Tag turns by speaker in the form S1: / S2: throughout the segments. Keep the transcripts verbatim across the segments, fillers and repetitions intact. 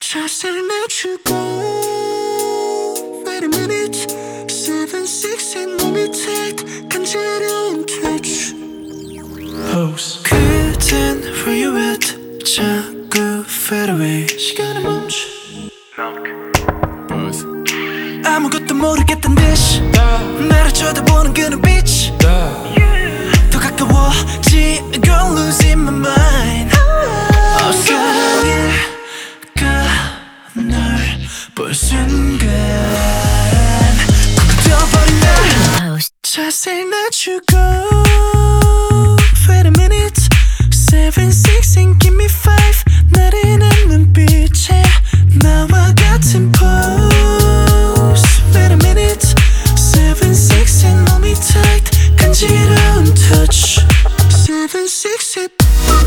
S1: 자세를 낮추고 Wait a minute seven six and 몸이 tight 간지러운 touch Pose 그댄 where you at 자꾸 fade away 시간을 멈춰 Pose 아무것도 모르겠던 듯이 나를 쳐다보는 그 눈빛 더 가까워지고 losing my mind 어 사랑해가 널 볼 순간 굳어버린 날 자세히 낮추고 Wait a minute seven six and give me five 나른한 눈빛에 나와 같은 pose Wait a minute seven six and 몸이 tight 간지러운 touch seven six and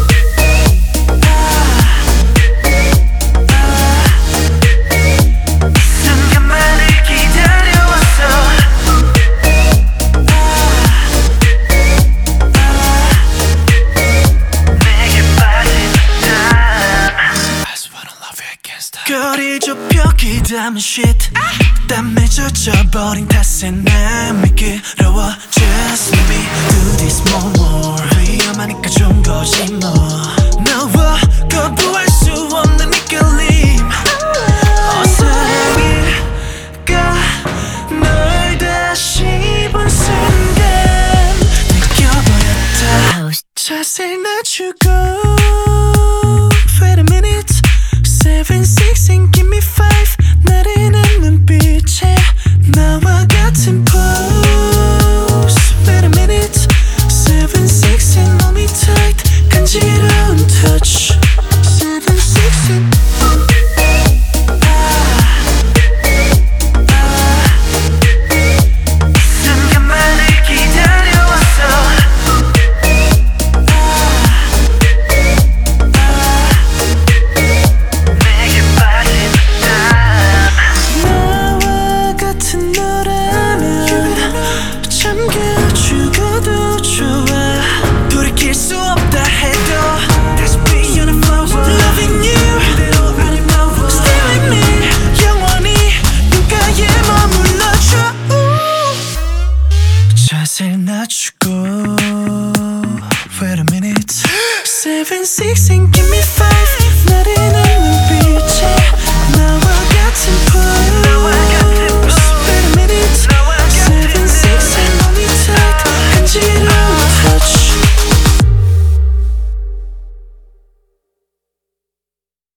S1: 거리 좁혀 기담은 shit 땀에 젖어버린 탓에 난 미끄러워 Just let me do this more more 위험하니까 좀 거지 뭐 너와 거부할 수 없는 이